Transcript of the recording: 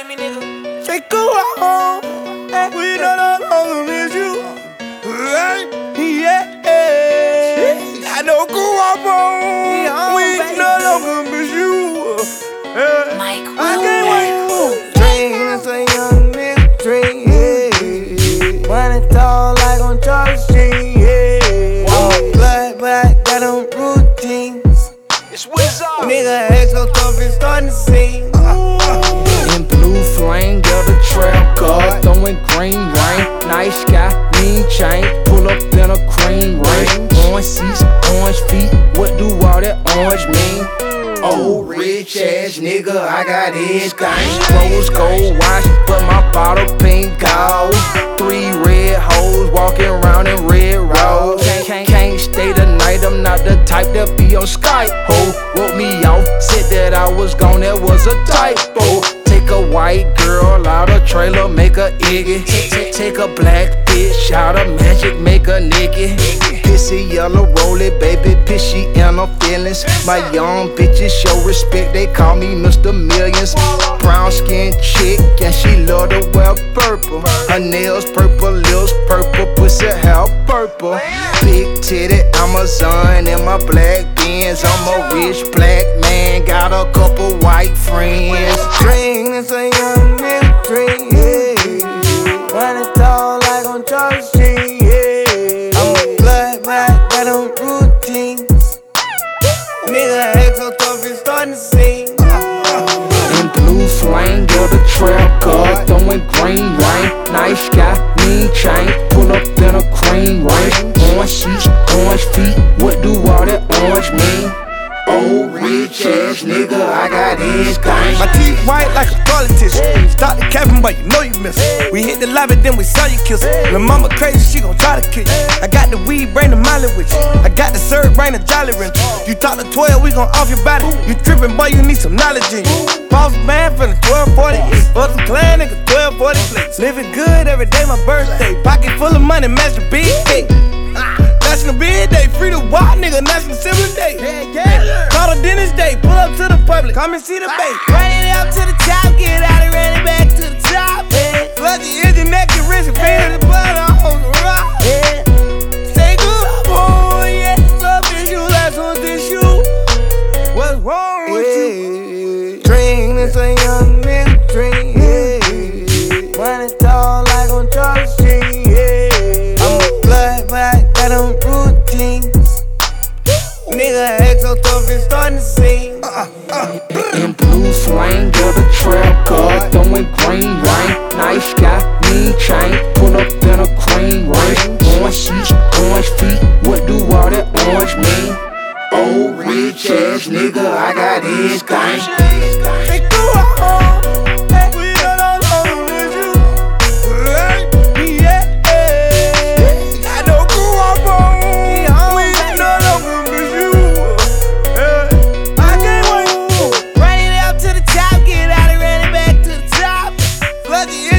me, nigga. Take a walk home. We no longer miss you. Right? Yeah. I know go up home. We no longer miss you. Mike, I can't wait. Dream is a young nigga dream. Yeah. Running tall like on Charlie Street. Yeah. Blood, but I got them routines. it's Wizard. Nigga act so tough, it's starting to sing. In blue flame, got a trap car, throwing green rain. Nice sky, mean chain, pull up in a cream rain. Orange seats, orange feet, what do all that orange mean? Old rich ass nigga, I got his kind. Rose gold watch, but my bottle pink gold. 3 red hoes walking around in red rose. Can't stay the night, I'm not the type to be on Skype. Ho, wrote me off, said that I was gone, that was a typo. Take a white girl out a trailer, make her iggy. Take a black bitch out of magic, make her naked. Pissy yellow, roll it, baby, pissy in her feelings. My young bitches show respect, they call me Mr. Millions. Brown skin chick, and she love to wear purple. Her nails purple, lips purple, pussy hair purple. Big titty Amazon in my black Benz. I'm a rich black man, got a couple white friends. Dream is a young nigga dream. Yeah. Running tall like on Charlie Street. Yeah. I'm a blood, but I got them routines. Nigga act so tough, it's starting to sing. In blue flame, got a trap car, throwing green rain. Nice sky, mean chain, pull up in a cream rain. Orange seats, orange feet, what do all that orange mean? Old rich ass nigga, I got his kind. My teeth white like a politician. Stop the capping, but you know you miss it. We hit the lobby, then we saw you kiss it. Lil' mama crazy, she gon' try to kill you. I got the weed, bring the molly with you. I got the syrup, bring the jolly rental. You talk to 12, we gon' off your body. You trippin', boy, you need some knowledge in you. Boss man from the 1240. Bust some clan, nigga, 1240 plates. Living good every day, my birthday. Pocket full of money, match the big cake. National Bid Day, free to walk, nigga, National Assembly Day. Call the dentist day, pull up to the public, come and see the bay. Running up to the top, get out and run it back to the top. Yeah. Flood the engine, neck and wrist, and feel the blood on the rock. Yeah. Say good, boy, yeah. So if you last on this you, what's wrong with you? Dream is a young nigga dream. Yeah. Running tall like on Charlie Street. Yeah. I'm a blood, but I got them routines. Nigga act so tough, it's starting to sing. In blue flame, got a trap car, throwing green rain. Nice sky, mean chain, pull up in a cream rain. Orange seats, orange feet, what do all that orange mean? Old rich ass nigga, I got his kind. They go home. We no longer miss you. Right? Yeah. I know go up home. We no longer miss you. I can't wait. Running up to the top, get out and run it back to the top. Flood the